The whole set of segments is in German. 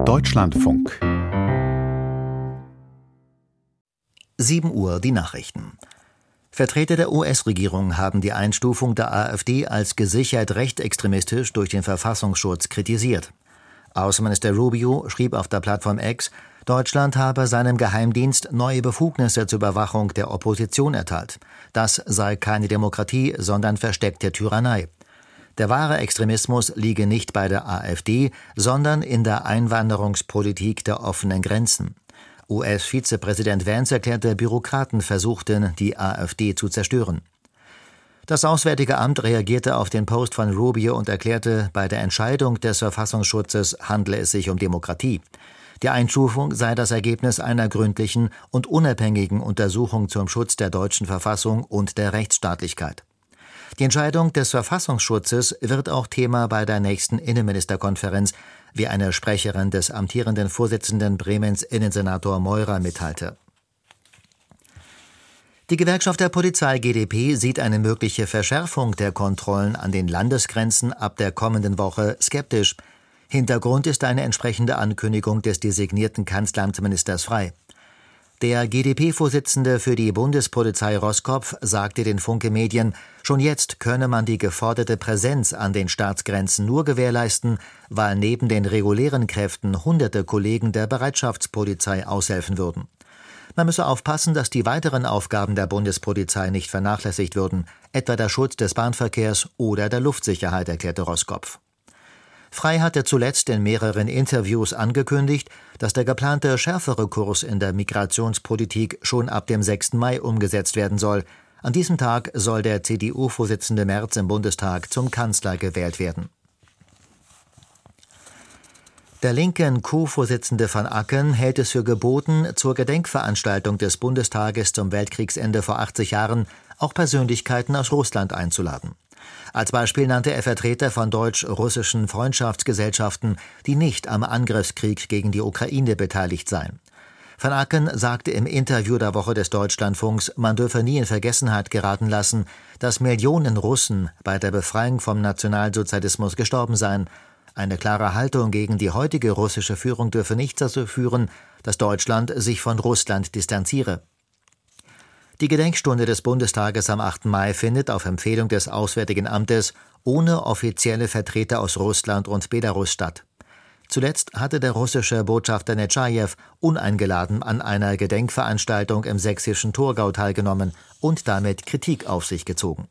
Deutschlandfunk. 7 Uhr die Nachrichten. Vertreter der US-Regierung haben die Einstufung der AfD als gesichert rechtsextremistisch durch den Verfassungsschutz kritisiert. Außenminister Rubio schrieb auf der Plattform X, Deutschland habe seinem Geheimdienst neue Befugnisse zur Überwachung der Opposition erteilt. Das sei keine Demokratie, sondern versteckte Tyrannei. Der wahre Extremismus liege nicht bei der AfD, sondern in der Einwanderungspolitik der offenen Grenzen. US-Vizepräsident Vance erklärte, Bürokraten versuchten, die AfD zu zerstören. Das Auswärtige Amt reagierte auf den Post von Rubio und erklärte, bei der Entscheidung des Verfassungsschutzes handle es sich um Demokratie. Die Einstufung sei das Ergebnis einer gründlichen und unabhängigen Untersuchung zum Schutz der deutschen Verfassung und der Rechtsstaatlichkeit. Die Entscheidung des Verfassungsschutzes wird auch Thema bei der nächsten Innenministerkonferenz, wie eine Sprecherin des amtierenden Vorsitzenden Bremens Innensenator Meurer mitteilte. Die Gewerkschaft der Polizei GdP sieht eine mögliche Verschärfung der Kontrollen an den Landesgrenzen ab der kommenden Woche skeptisch. Hintergrund ist eine entsprechende Ankündigung des designierten Kanzleramtsministers Frey. Der GdP-Vorsitzende für die Bundespolizei Roßkopf sagte den Funke-Medien, schon jetzt könne man die geforderte Präsenz an den Staatsgrenzen nur gewährleisten, weil neben den regulären Kräften hunderte Kollegen der Bereitschaftspolizei aushelfen würden. Man müsse aufpassen, dass die weiteren Aufgaben der Bundespolizei nicht vernachlässigt würden, etwa der Schutz des Bahnverkehrs oder der Luftsicherheit, erklärte Roßkopf. Frey hatte zuletzt in mehreren Interviews angekündigt, dass der geplante schärfere Kurs in der Migrationspolitik schon ab dem 6. Mai umgesetzt werden soll. An diesem Tag soll der CDU-Vorsitzende Merz im Bundestag zum Kanzler gewählt werden. Der linken Co-Vorsitzende van Acken hält es für geboten, zur Gedenkveranstaltung des Bundestages zum Weltkriegsende vor 80 Jahren auch Persönlichkeiten aus Russland einzuladen. Als Beispiel nannte er Vertreter von deutsch-russischen Freundschaftsgesellschaften, die nicht am Angriffskrieg gegen die Ukraine beteiligt seien. Van Acken sagte im Interview der Woche des Deutschlandfunks, man dürfe nie in Vergessenheit geraten lassen, dass Millionen Russen bei der Befreiung vom Nationalsozialismus gestorben seien. Eine klare Haltung gegen die heutige russische Führung dürfe nicht dazu führen, dass Deutschland sich von Russland distanziere. Die Gedenkstunde des Bundestages am 8. Mai findet auf Empfehlung des Auswärtigen Amtes ohne offizielle Vertreter aus Russland und Belarus statt. Zuletzt hatte der russische Botschafter Netschajew uneingeladen an einer Gedenkveranstaltung im sächsischen Thurgau teilgenommen und damit Kritik auf sich gezogen.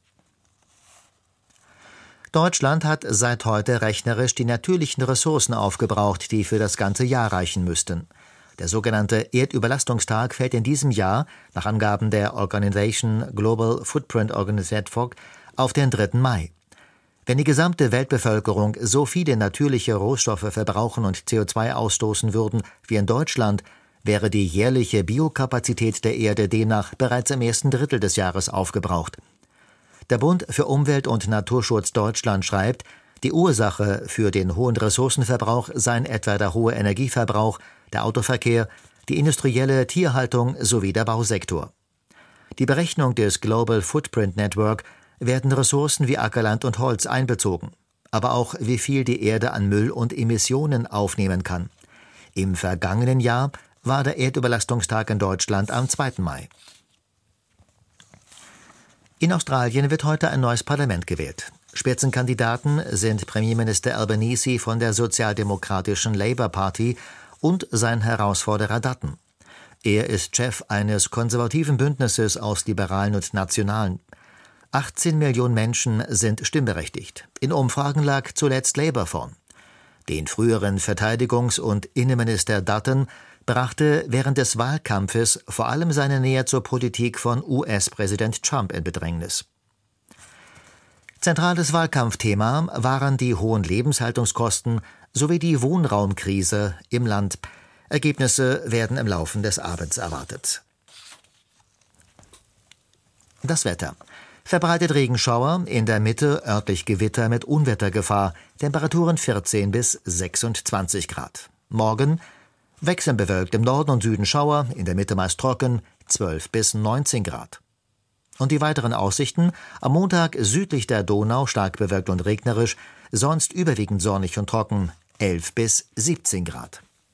Deutschland hat seit heute rechnerisch die natürlichen Ressourcen aufgebraucht, die für das ganze Jahr reichen müssten. Der sogenannte Erdüberlastungstag fällt in diesem Jahr, nach Angaben der Organisation Global Footprint Organization, auf den 3. Mai. Wenn die gesamte Weltbevölkerung so viele natürliche Rohstoffe verbrauchen und CO2 ausstoßen würden wie in Deutschland, wäre die jährliche Biokapazität der Erde demnach bereits im ersten Drittel des Jahres aufgebraucht. Der Bund für Umwelt und Naturschutz Deutschland schreibt, die Ursache für den hohen Ressourcenverbrauch seien etwa der hohe Energieverbrauch, der Autoverkehr, die industrielle Tierhaltung sowie der Bausektor. Die Berechnung des Global Footprint Network werden Ressourcen wie Ackerland und Holz einbezogen, aber auch wie viel die Erde an Müll und Emissionen aufnehmen kann. Im vergangenen Jahr war der Erdüberlastungstag in Deutschland am 2. Mai. In Australien wird heute ein neues Parlament gewählt. Spitzenkandidaten sind Premierminister Albanese von der sozialdemokratischen Labour Party und sein Herausforderer Dutton. Er ist Chef eines konservativen Bündnisses aus Liberalen und Nationalen. 18 Millionen Menschen sind stimmberechtigt. In Umfragen lag zuletzt Labour vorn. Den früheren Verteidigungs- und Innenminister Dutton brachte während des Wahlkampfes vor allem seine Nähe zur Politik von US-Präsident Trump in Bedrängnis. Zentrales Wahlkampfthema waren die hohen Lebenshaltungskosten sowie die Wohnraumkrise im Land. Ergebnisse werden im Laufe des Abends erwartet. Das Wetter. Verbreitet Regenschauer, in der Mitte örtlich Gewitter mit Unwettergefahr, Temperaturen 14 bis 26 Grad. Morgen wechselnd bewölkt, im Norden und Süden Schauer, in der Mitte meist trocken, 12 bis 19 Grad. Und die weiteren Aussichten: am Montag südlich der Donau stark bewölkt und regnerisch, sonst überwiegend sonnig und trocken, 11 bis 17 Grad.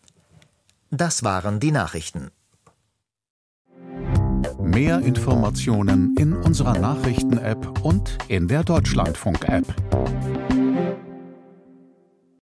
Das waren die Nachrichten. Mehr Informationen in unserer Nachrichten-App und in der Deutschlandfunk-App.